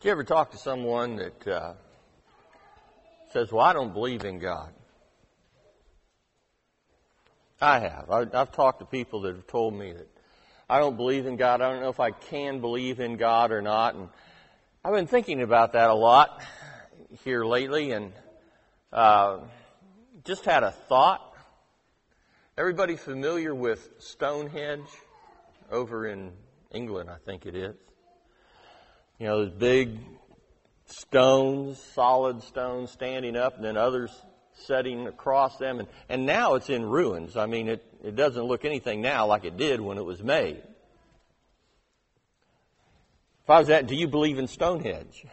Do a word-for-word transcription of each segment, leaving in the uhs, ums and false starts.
Did you ever talk to someone that uh, says, well, I don't believe in God? I have. I, I've talked to people that have told me that I don't believe in God. I don't know if I can believe in God or not. And I've been thinking about that a lot here lately and uh, just had a thought. Everybody familiar with Stonehenge over in England, I think it is? You know, those big stones, solid stones standing up, and then others setting across them. And, and now it's in ruins. I mean, it, it doesn't look anything now like it did when it was made. If I was that, do you believe in Stonehenge?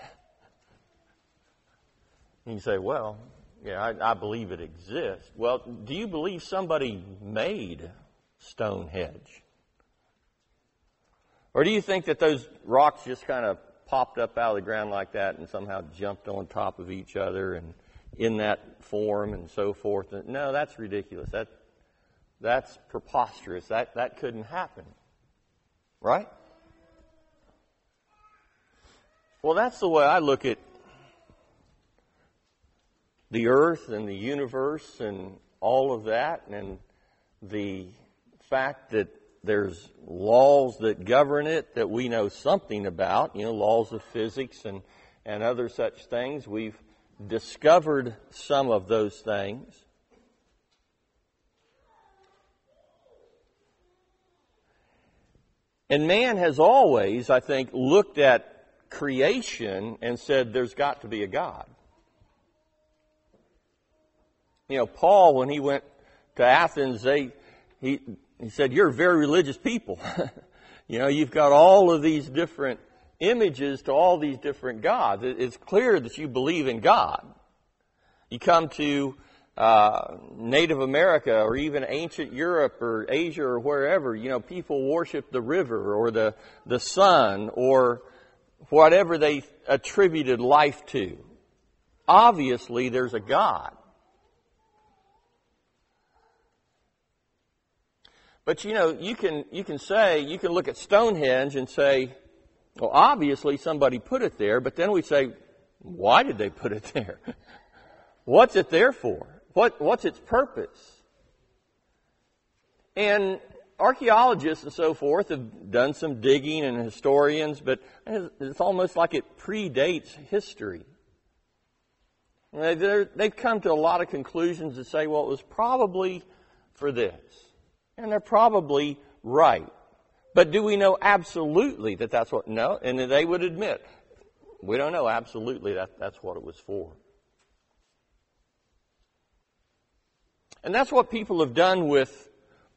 And you say, well, yeah, I, I believe it exists. Well, do you believe somebody made Stonehenge? Or do you think that those rocks just kind of popped up out of the ground like that and somehow jumped on top of each other and in that form and so forth? No, that's ridiculous. That that's preposterous. That that couldn't happen. Right? Well, that's the way I look at the earth and the universe and all of that, and the fact that there's laws that govern it that we know something about, you know, laws of physics and, and other such things. We've discovered some of those things. And man has always, I think, looked at creation and said there's got to be a God. You know, Paul, when he went to Athens, they he he said, you're very religious people. You know, you've got all of these different images to all these different gods. It's clear that you believe in God. You come to uh, Native America or even ancient Europe or Asia or wherever, you know, people worship the river or the, the sun or whatever they attributed life to. Obviously, there's a God. But, you know, you can you can say, you can look at Stonehenge and say, well, obviously somebody put it there, but then we say, why did they put it there? What's it there for? What What's its purpose? And archaeologists and so forth have done some digging, and historians, but it's almost like it predates history. They've come to a lot of conclusions that say, well, it was probably for this. And they're probably right. But do we know absolutely that that's what? No. And they would admit, we don't know absolutely that that's what it was for. And that's what people have done with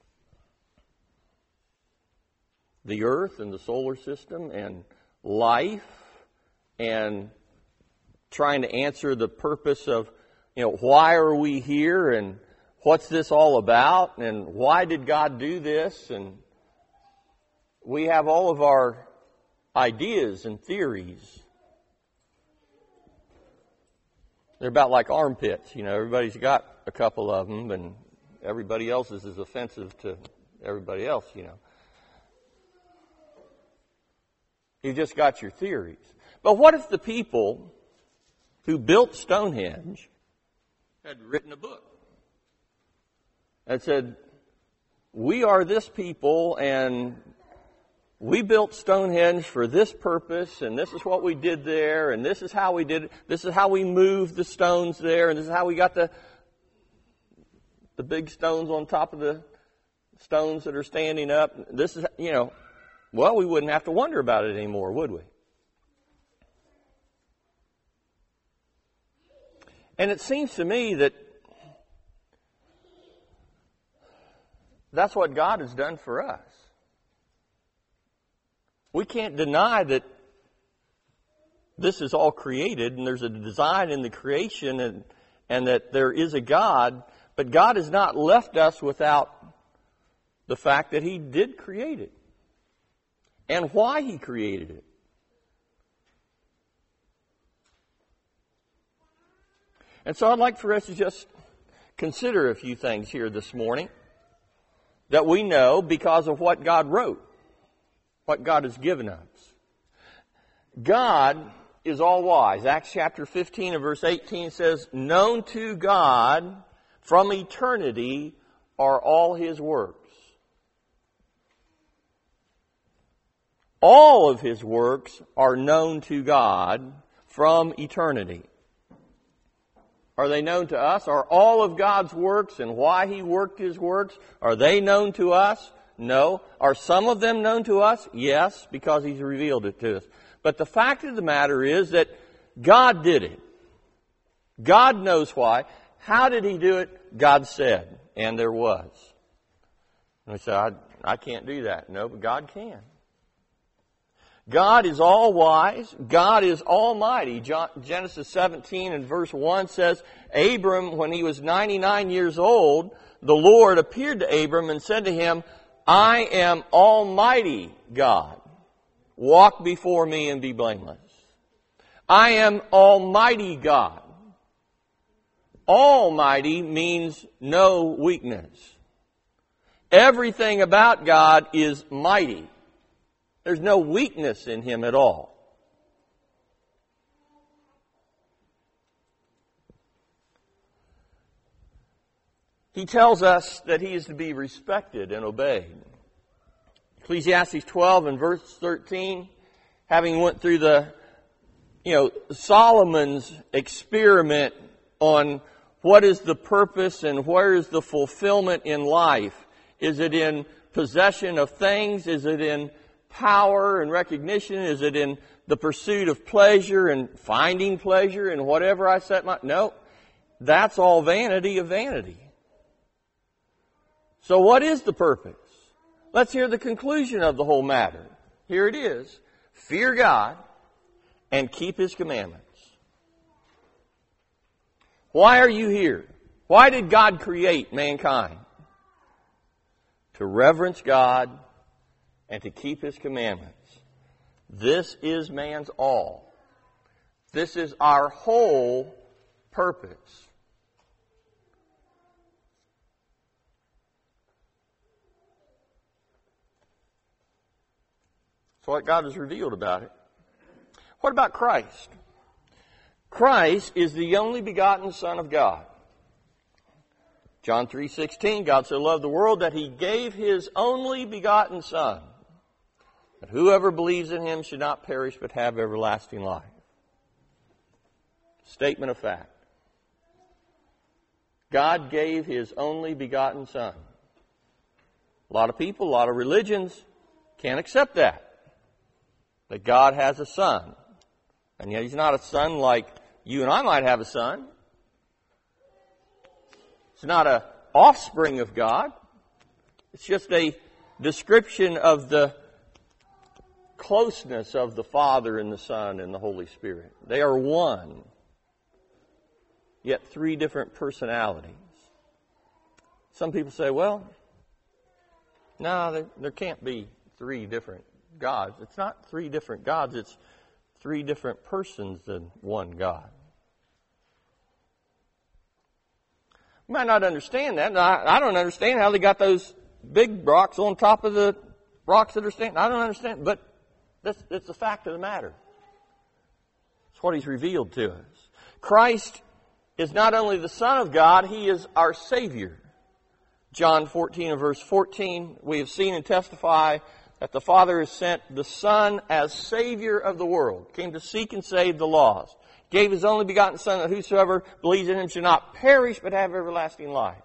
the earth and the solar system and life and trying to answer the purpose of, you know, why are we here and what's this all about? And why did God do this? And we have all of our ideas and theories. They're about like armpits. You know, everybody's got a couple of them, and everybody else's is offensive to everybody else, you know. You've just got your theories. But what if the people who built Stonehenge had written a book and said, we are this people, and we built Stonehenge for this purpose, and this is what we did there, and this is how we did it. This is how we moved the stones there, and this is how we got the the big stones on top of the stones that are standing up. This is, you know, well, we wouldn't have to wonder about it anymore, would we? And it seems to me that that's what God has done for us. We can't deny that this is all created and there's a design in the creation and, and that there is a God, but God has not left us without the fact that He did create it and why He created it. And so I'd like for us to just consider a few things here this morning that we know because of what God wrote, what God has given us. God is all wise. Acts chapter fifteen and verse eighteen says, known to God from eternity are all His works. All of His works are known to God from eternity. Are they known to us? Are all of God's works and why He worked His works, are they known to us? No. Are some of them known to us? Yes, because He's revealed it to us. But the fact of the matter is that God did it. God knows why. How did He do it? God said, and there was. And we say, I, I can't do that. No, but God can. God is all wise. God is almighty. John, Genesis seventeen and verse one says, Abram, when he was ninety-nine years old, the Lord appeared to Abram and said to him, I am Almighty God. Walk before me and be blameless. I am Almighty God. Almighty means no weakness. Everything about God is mighty. There's no weakness in Him at all. He tells us that He is to be respected and obeyed. Ecclesiastes twelve and verse thirteen, having went through the, you know, Solomon's experiment on what is the purpose and where is the fulfillment in life. Is it in possession of things? Is it in power and recognition? Is it in the pursuit of pleasure and finding pleasure and whatever I set my... No, that's all vanity of vanity. So what is the purpose? Let's hear the conclusion of the whole matter. Here it is. Fear God and keep His commandments. Why are you here? Why did God create mankind? To reverence God and to keep His commandments. This is man's all. This is our whole purpose. That's what God has revealed about it. What about Christ? Christ is the only begotten Son of God. John three sixteen, God so loved the world that He gave His only begotten Son, that whoever believes in Him should not perish but have everlasting life. Statement of fact. God gave His only begotten Son. A lot of people, a lot of religions can't accept that. That God has a son. And yet He's not a son like you and I might have a son. It's not an offspring of God. It's just a description of the closeness of the Father and the Son and the Holy Spirit. They are one, yet three different personalities. Some people say, well, no, there, there can't be three different gods. It's not three different gods. It's three different persons than one God. You might not understand that. I, I don't understand how they got those big rocks on top of the rocks that are standing. I don't understand, but that's, that's the fact of the matter. It's what He's revealed to us. Christ is not only the Son of God, He is our Savior. John fourteen and verse fourteen, we have seen and testify that the Father has sent the Son as Savior of the world, came to seek and save the lost, gave His only begotten Son that whosoever believes in Him should not perish but have everlasting life.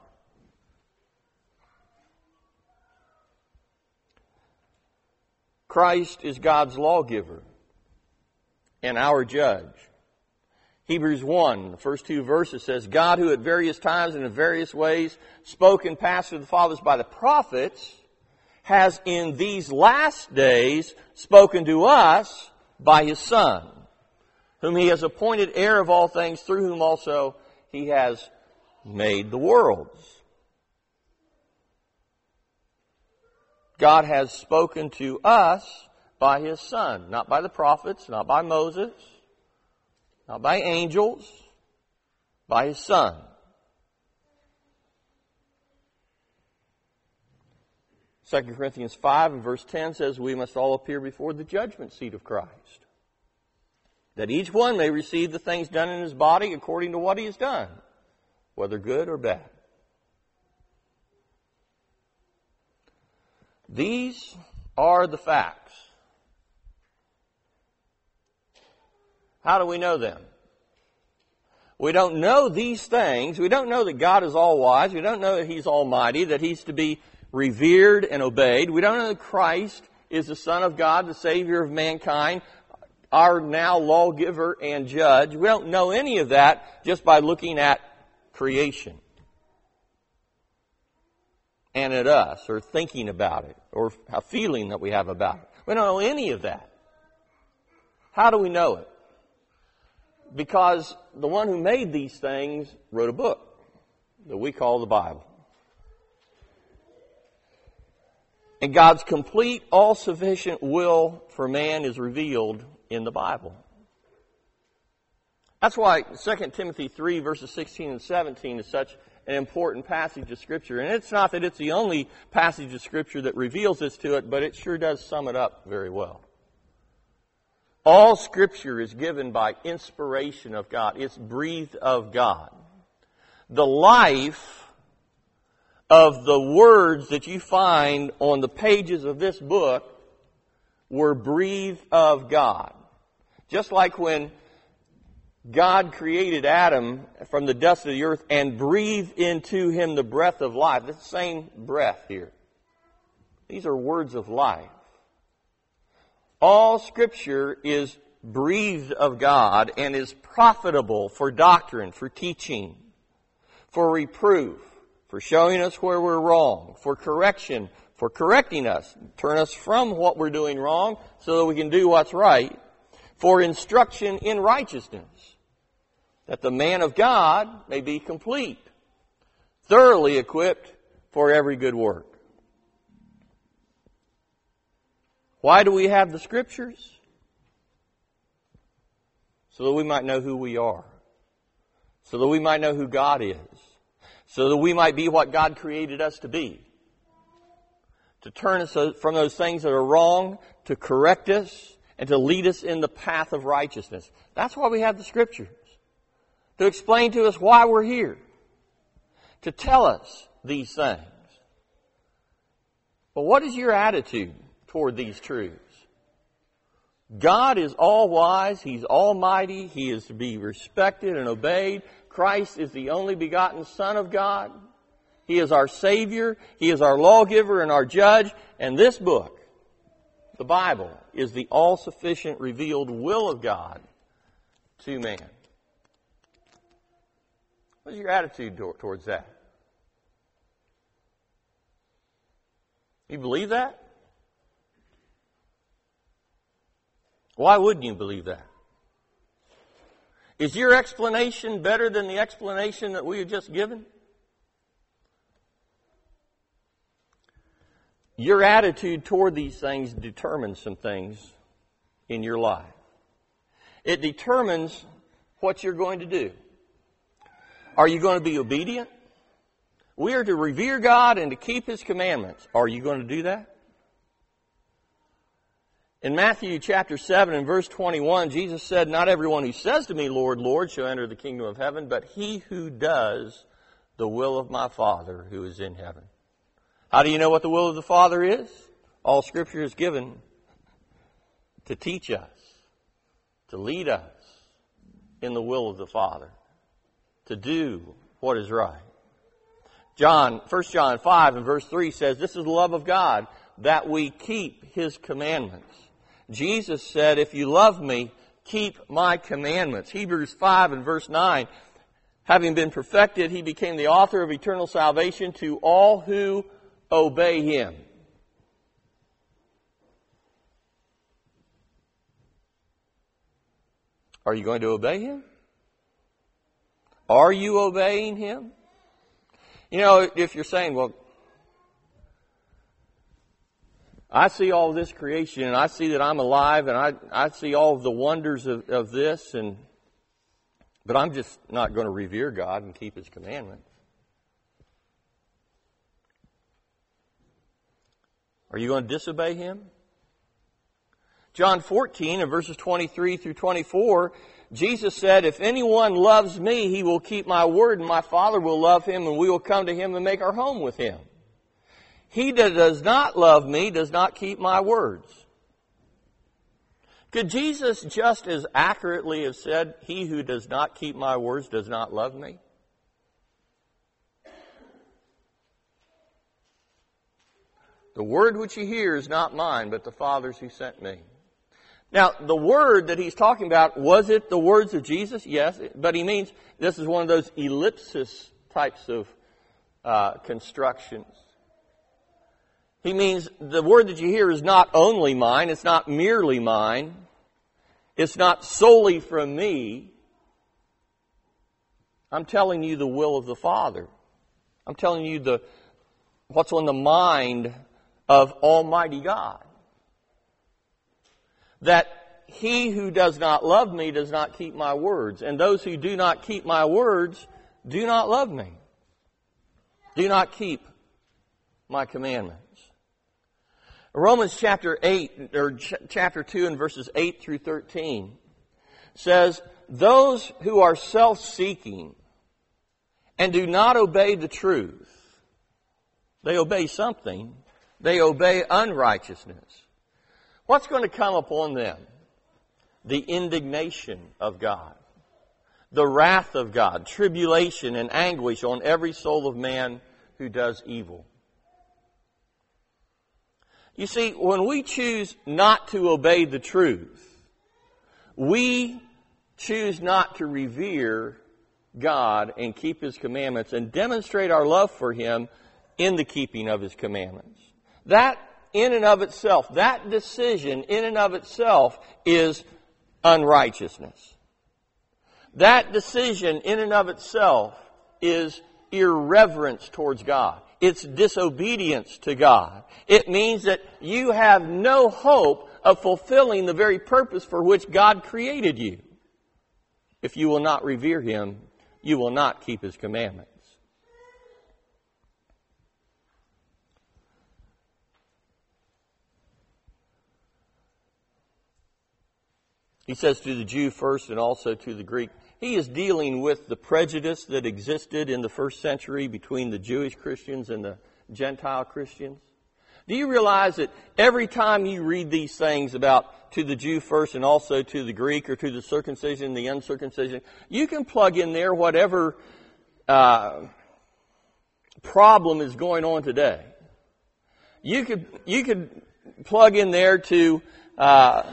Christ is God's lawgiver and our judge. Hebrews one, the first two verses says, God who at various times and in various ways spoke and passed to the fathers by the prophets, has in these last days spoken to us by His Son, whom He has appointed heir of all things, through whom also He has made the worlds. God has spoken to us by His Son, not by the prophets, not by Moses, not by angels, by His Son. Second Corinthians five and verse ten says we must all appear before the judgment seat of Christ. that each one may receive the things done in his body according to what he has done, whether good or bad. These are the facts. How do we know them? We don't know these things. We don't know that God is all-wise. We don't know that He's almighty, that He's to be revered and obeyed. We don't know that Christ is the Son of God, the Savior of mankind, our now lawgiver and judge. We don't know any of that just by looking at creation and at us, or thinking about it, or a feeling that we have about it. We don't know any of that. How do we know it? Because the one who made these things wrote a book that we call the Bible. And God's complete, all-sufficient will for man is revealed in the Bible. That's why Second Timothy three, verses sixteen and seventeen is such an important passage of Scripture. And it's not that it's the only passage of Scripture that reveals this to it, but it sure does sum it up very well. All Scripture is given by inspiration of God. It's breathed of God. The life of the words that you find on the pages of this book were breathed of God. Just like when God created Adam from the dust of the earth and breathed into him the breath of life. It's the same breath here. These are words of life. All Scripture is breathed of God and is profitable for doctrine, for teaching, for reproof, for showing us where we're wrong, for correction, for correcting us, turn us from what we're doing wrong so that we can do what's right, for instruction in righteousness, that the man of God may be complete, thoroughly equipped for every good work. Why do we have the Scriptures? So that we might know who we are. So that we might know who God is. So that we might be what God created us to be. To turn us from those things that are wrong, to correct us, and to lead us in the path of righteousness. That's why we have the Scriptures. To explain to us why we're here. To tell us these things. But what is your attitude toward these truths? God is all-wise. He's almighty. He is to be respected and obeyed. Christ is the only begotten Son of God. He is our Savior. He is our lawgiver and our judge. And this book, the Bible, is the all-sufficient revealed will of God to man. What is your attitude towards that? You believe that? Why wouldn't you believe that? Is your explanation better than the explanation that we have just given? Your attitude toward these things determines some things in your life. It determines what you're going to do. Are you going to be obedient? We are to revere God and to keep His commandments. Are you going to do that? In Matthew chapter seven and verse twenty-one, Jesus said, "Not everyone who says to me, 'Lord, Lord,' shall enter the kingdom of heaven, but he who does the will of my Father who is in heaven." How do you know what the will of the Father is? All Scripture is given to teach us, to lead us in the will of the Father, to do what is right. John, First John five and verse three says, "This is the love of God, that we keep His commandments." Jesus said, "If you love me, keep my commandments." Hebrews five and verse nine, "Having been perfected, He became the author of eternal salvation to all who obey Him." Are you going to obey Him? Are you obeying Him? You know, if you're saying, well, I see all of this creation and I see that I'm alive and I, I see all of the wonders of, of this, and but I'm just not going to revere God and keep His commandments. Are you going to disobey Him? John fourteen and verses twenty-three through twenty-four, Jesus said, if anyone loves me, he will keep my word, and my Father will love him, and we will come to him and make our home with him. He that does not love me does not keep my words. Could Jesus just as accurately have said, he who does not keep my words does not love me? The word which you hear is not mine, but the Father's who sent me. Now, the word that he's talking about, was it the words of Jesus? Yes, but he means this is one of those ellipsis types of uh, constructions. He means the word that you hear is not only mine, it's not merely mine, it's not solely from me. I'm telling you the will of the Father. I'm telling you the what's on the mind of Almighty God. That he who does not love me does not keep my words. And those who do not keep my words do not love me. Do not keep my commandments. Romans chapter eight, or ch- chapter two and verses eight through thirteen says, those who are self-seeking and do not obey the truth, they obey something, they obey unrighteousness. What's going to come upon them? The indignation of God, the wrath of God, tribulation and anguish on every soul of man who does evil. You see, when we choose not to obey the truth, we choose not to revere God and keep His commandments and demonstrate our love for Him in the keeping of His commandments. That in and of itself, that decision in and of itself is unrighteousness. That decision in and of itself is irreverence towards God. It's disobedience to God. It means that you have no hope of fulfilling the very purpose for which God created you. If you will not revere Him, you will not keep His commandments. He says to the Jew first and also to the Greek. He is dealing with the prejudice that existed in the first century between the Jewish Christians and the Gentile Christians. Do you realize that every time you read these things about to the Jew first and also to the Greek, or to the circumcision, the uncircumcision, you can plug in there whatever uh, problem is going on today. You could you could plug in there to uh,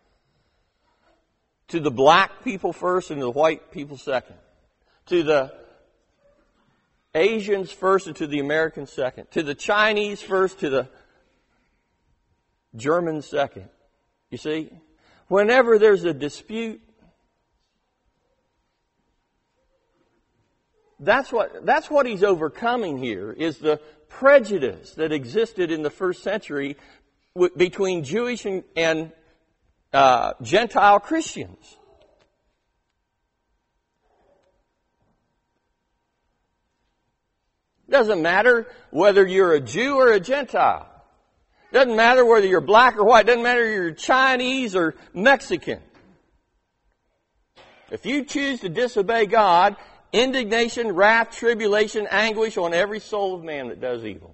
to the black people first and to the white people second, to the Asians first and to the Americans second, to the Chinese first, to the Germans second. You see, whenever there's a dispute, that's what that's what he's overcoming here, is the prejudice that existed in the first century w- between Jewish and, and uh, Gentile Christians. Doesn't matter whether you're a Jew or a Gentile. Doesn't matter whether you're black or white. Doesn't matter whether you're Chinese or Mexican. If you choose to disobey God, indignation, wrath, tribulation, anguish on every soul of man that does evil.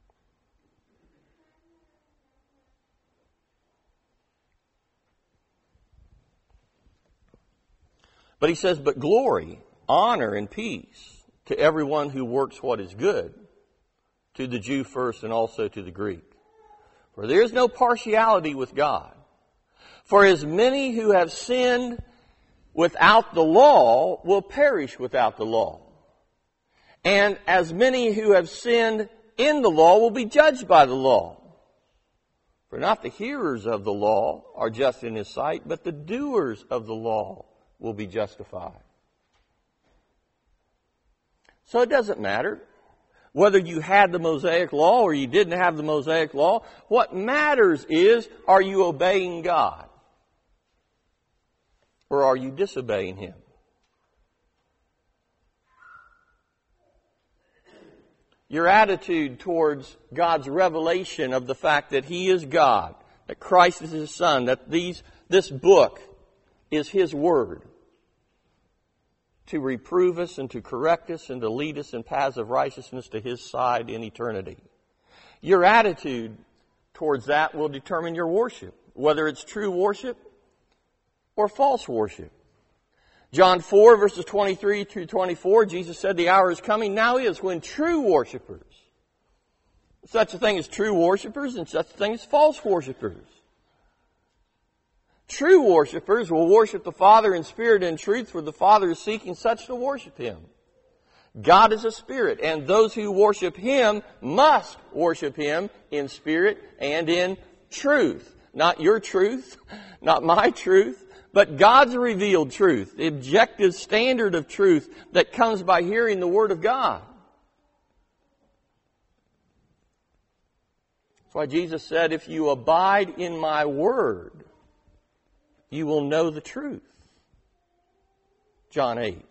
But he says, but glory, honor, and peace to everyone who works what is good, to the Jew first and also to the Greek. For there is no partiality with God. For as many who have sinned without the law will perish without the law. And as many who have sinned in the law will be judged by the law. For not the hearers of the law are just in His sight, but the doers of the law will be justified. So it doesn't matter whether you had the Mosaic Law or you didn't have the Mosaic Law. What matters is, are you obeying God? Or are you disobeying Him? Your attitude towards God's revelation of the fact that He is God, that Christ is His Son, that these this book is His Word to reprove us and to correct us and to lead us in paths of righteousness to His side in eternity. Your attitude towards that will determine your worship, whether it's true worship or false worship. John four, verses twenty-three through twenty-four, Jesus said, "The hour is coming, now is, when true worshipers," such a thing as true worshipers and such a thing as false worshipers. True worshipers will worship the Father in spirit and truth, for the Father is seeking such to worship Him. God is a spirit, and those who worship Him must worship Him in spirit and in truth. Not your truth, not my truth, but God's revealed truth, the objective standard of truth that comes by hearing the Word of God. That's why Jesus said, "If you abide in my word, you will know the truth." John eight.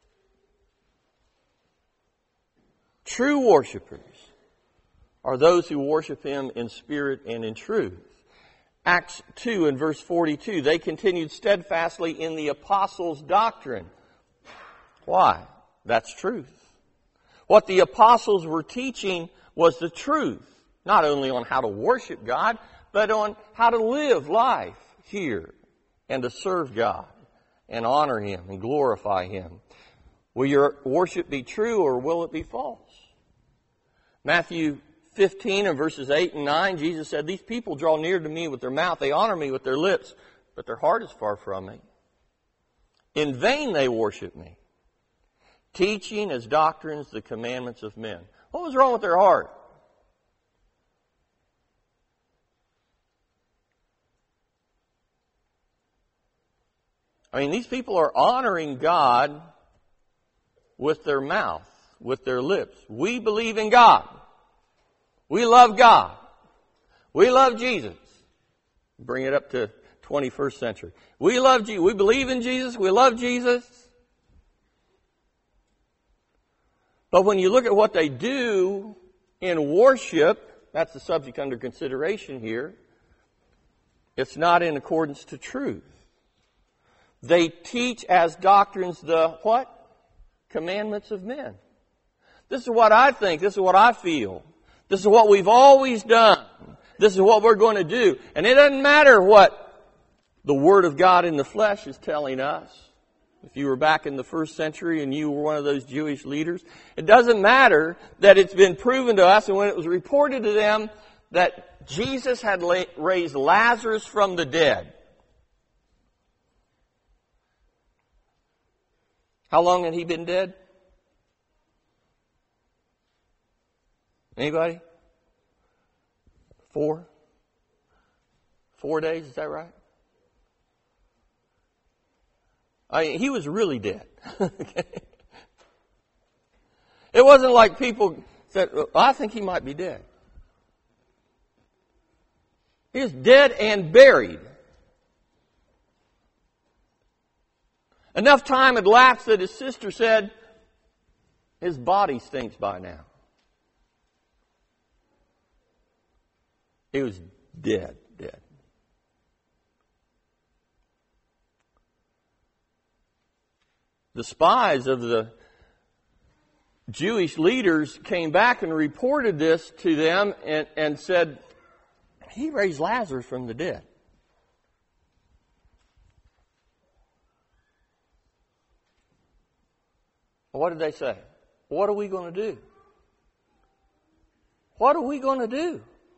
True worshipers are those who worship Him in spirit and in truth. Acts two and verse forty-two, they continued steadfastly in the apostles' doctrine. Why? That's truth. What the apostles were teaching was the truth, not only on how to worship God, but on how to live life here and to serve God and honor Him and glorify Him. Will your worship be true or will it be false? Matthew fifteen and verses eight and nine, Jesus said, "These people draw near to me with their mouth, they honor me with their lips, but their heart is far from me. In vain they worship me, teaching as doctrines the commandments of men." What was wrong with their heart? I mean, these people are honoring God with their mouth, with their lips. We believe in God. We love God. We love Jesus. Bring it up to twenty-first century. We love Jesus. We believe in Jesus. We love Jesus. But when you look at what they do in worship, that's the subject under consideration here, it's not in accordance to truth. They teach as doctrines the what? Commandments of men. This is what I think. This is what I feel. This is what we've always done. This is what we're going to do. And it doesn't matter what the Word of God in the flesh is telling us. If you were back in the first century and you were one of those Jewish leaders, it doesn't matter that it's been proven to us, and when it was reported to them that Jesus had raised Lazarus from the dead. How long had he been dead? Anybody? Four? Four days, is that right? I mean, he was really dead. It wasn't like people said, well, I think he might be dead. He was dead and buried. Enough time had lapsed that his sister said, his body stinks by now. He was dead, dead. The spies of the Jewish leaders came back and reported this to them and, and said, he raised Lazarus from the dead. What did they say? What are we going to do? What are we going to do?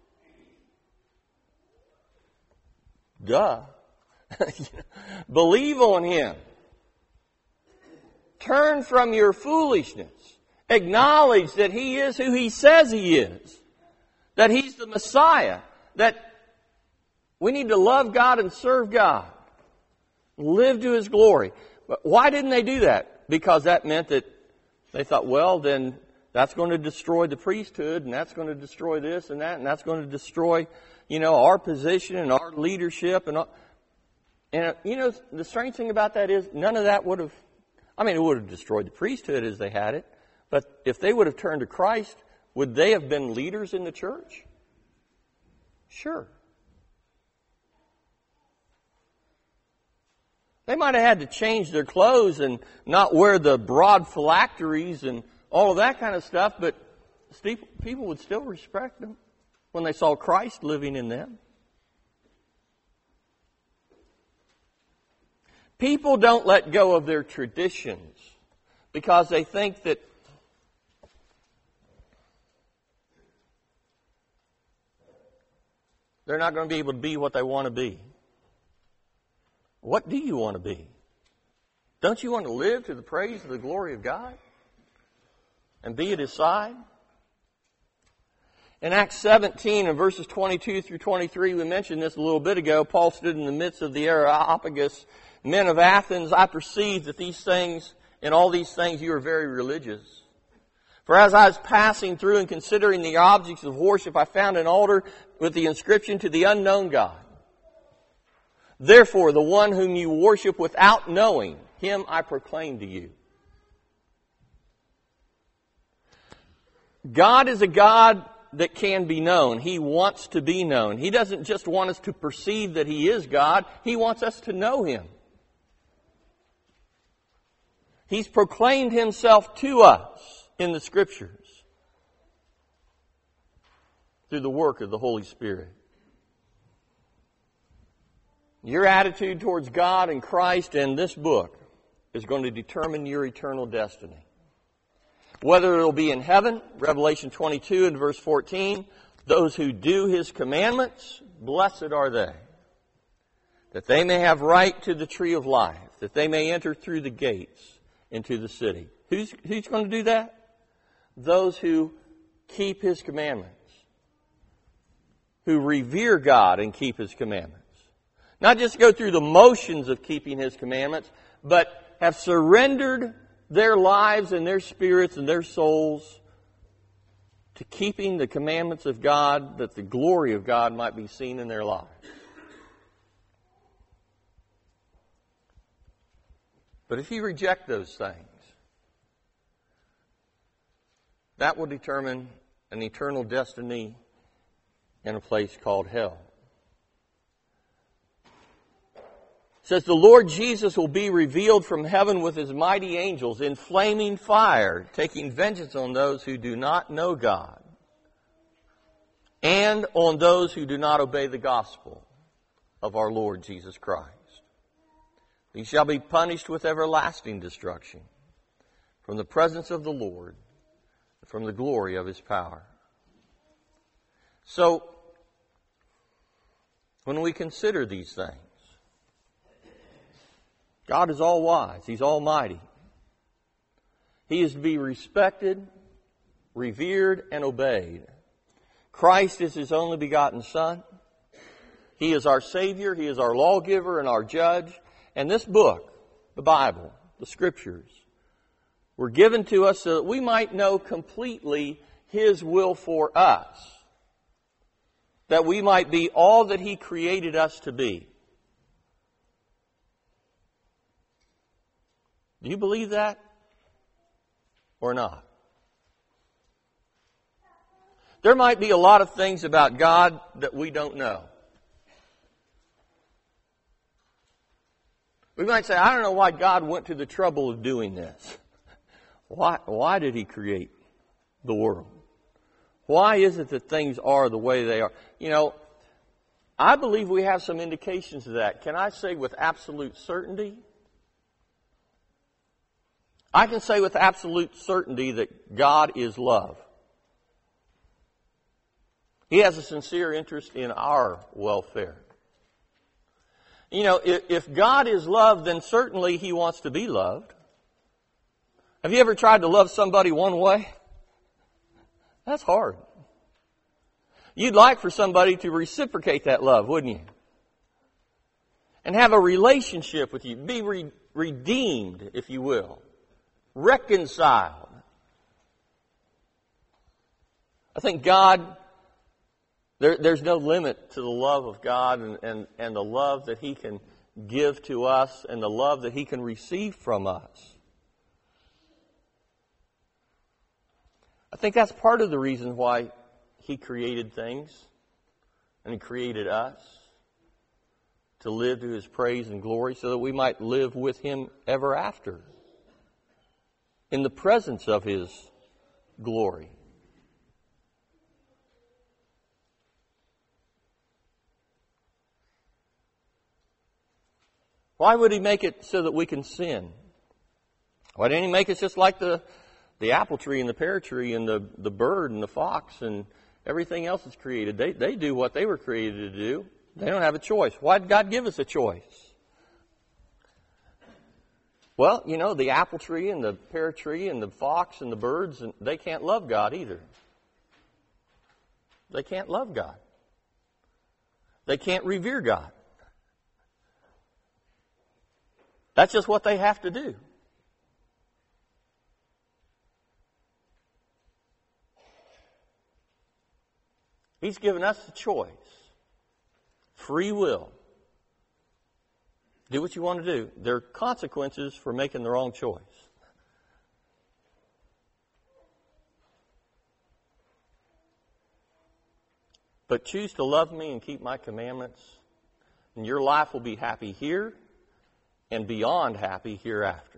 Duh. Believe on Him. Turn from your foolishness. Acknowledge that He is who He says He is. That He's the Messiah. That we need to love God and serve God. Live to His glory. But why didn't they do that? Because that meant that they thought, well, then that's going to destroy the priesthood, and that's going to destroy this and that, and that's going to destroy, you know, our position and our leadership. And, all. and you know, the strange thing about that is none of that would have, I mean, it would have destroyed the priesthood as they had it. But if they would have turned to Christ, would they have been leaders in the church? Sure. They might have had to change their clothes and not wear the broad phylacteries and all of that kind of stuff, but people would still respect them when they saw Christ living in them. People don't let go of their traditions because they think that they're not going to be able to be what they want to be. What do you want to be? Don't you want to live to the praise of the glory of God and be at His side? In Acts seventeen and verses twenty-two through twenty-three, we mentioned this a little bit ago. Paul stood in the midst of the Areopagus. Men of Athens, I perceive that these things, in all these things, you are very religious. For as I was passing through and considering the objects of worship, I found an altar with the inscription to the unknown God. Therefore, the one whom you worship without knowing, Him I proclaim to you. God is a God that can be known. He wants to be known. He doesn't just want us to perceive that He is God. He wants us to know Him. He's proclaimed Himself to us in the Scriptures through the work of the Holy Spirit. Your attitude towards God and Christ and this book is going to determine your eternal destiny. Whether it will be in heaven, Revelation twenty-two and verse fourteen, those who do His commandments, blessed are they, that they may have right to the tree of life, that they may enter through the gates into the city. Who's, who's going to do that? Those who keep His commandments, who revere God and keep His commandments. Not just go through the motions of keeping His commandments, but have surrendered their lives and their spirits and their souls to keeping the commandments of God, that the glory of God might be seen in their lives. But if you reject those things, that will determine an eternal destiny in a place called hell. It says, the Lord Jesus will be revealed from heaven with His mighty angels in flaming fire, taking vengeance on those who do not know God and on those who do not obey the gospel of our Lord Jesus Christ. These shall be punished with everlasting destruction from the presence of the Lord and from the glory of His power. So, when we consider these things, God is all wise. He's almighty. He is to be respected, revered, and obeyed. Christ is His only begotten Son. He is our Savior. He is our lawgiver and our judge. And this book, the Bible, the Scriptures, were given to us so that we might know completely His will for us. That we might be all that He created us to be. Do you believe that or not? There might be a lot of things about God that we don't know. We might say, I don't know why God went to the trouble of doing this. Why, why did He create the world? Why is it that things are the way they are? You know, I believe we have some indications of that. Can I say with absolute certainty? I can say with absolute certainty that God is love. He has a sincere interest in our welfare. You know, if, if God is love, then certainly He wants to be loved. Have you ever tried to love somebody one way? That's hard. You'd like for somebody to reciprocate that love, wouldn't you? And have a relationship with you. Be re- redeemed, if you will. Reconciled. I think God, there, there's no limit to the love of God and, and, and the love that He can give to us and the love that He can receive from us. I think that's part of the reason why He created things and He created us to live to His praise and glory so that we might live with Him ever after, in the presence of His glory. Why would He make it so that we can sin? Why didn't He make us just like the, the apple tree and the pear tree and the, the bird and the fox and everything else that's created? They, they do what they were created to do. They don't have a choice. Why did God give us a choice? Well, you know, the apple tree and the pear tree and the fox and the birds, and they can't love God either. They can't love God. They can't revere God. That's just what they have to do. He's given us a choice. Free will. Do what you want to do. There are consequences for making the wrong choice. But choose to love me and keep my commandments, and your life will be happy here and beyond happy hereafter.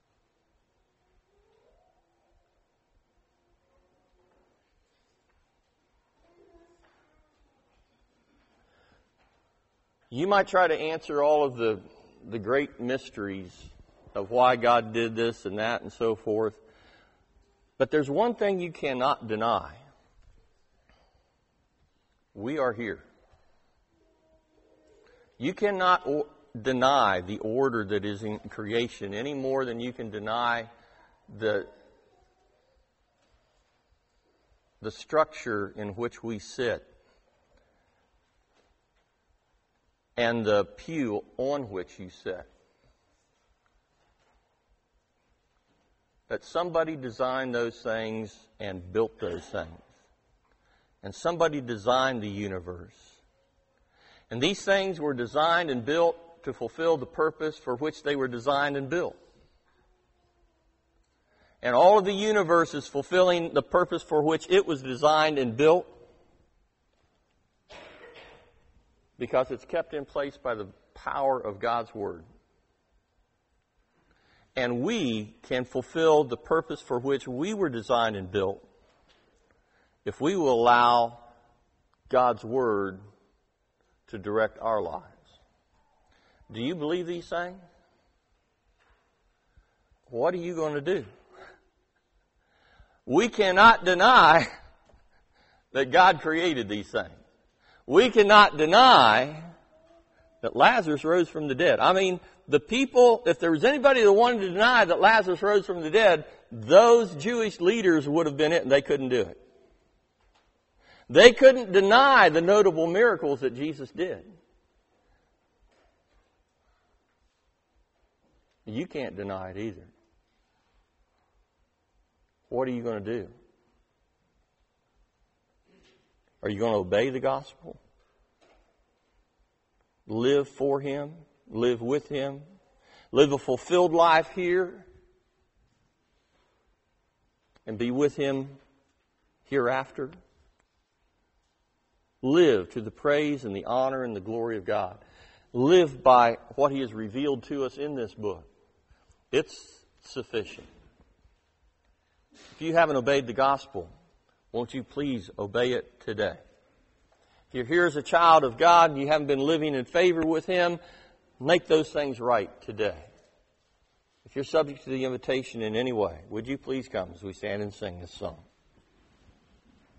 You might try to answer all of the, the great mysteries of why God did this and that and so forth. But there's one thing you cannot deny. We are here. You cannot o- deny the order that is in creation any more than you can deny the, the structure in which we sit and the pew on which you sit. That somebody designed those things and built those things. And somebody designed the universe. And these things were designed and built to fulfill the purpose for which they were designed and built. And all of the universe is fulfilling the purpose for which it was designed and built, because it's kept in place by the power of God's Word. And we can fulfill the purpose for which we were designed and built if we will allow God's Word to direct our lives. Do you believe these things? What are you going to do? We cannot deny that God created these things. We cannot deny that Lazarus rose from the dead. I mean, the people, if there was anybody that wanted to deny that Lazarus rose from the dead, those Jewish leaders would have been it, and they couldn't do it. They couldn't deny the notable miracles that Jesus did. You can't deny it either. What are you going to do? Are you going to obey the gospel? Live for Him? Live with Him? Live a fulfilled life here? And be with Him hereafter? Live to the praise and the honor and the glory of God. Live by what He has revealed to us in this book. It's sufficient. If you haven't obeyed the gospel, won't you please obey it today? If you're here as a child of God and you haven't been living in favor with Him, make those things right today. If you're subject to the invitation in any way, would you please come as we stand and sing this song?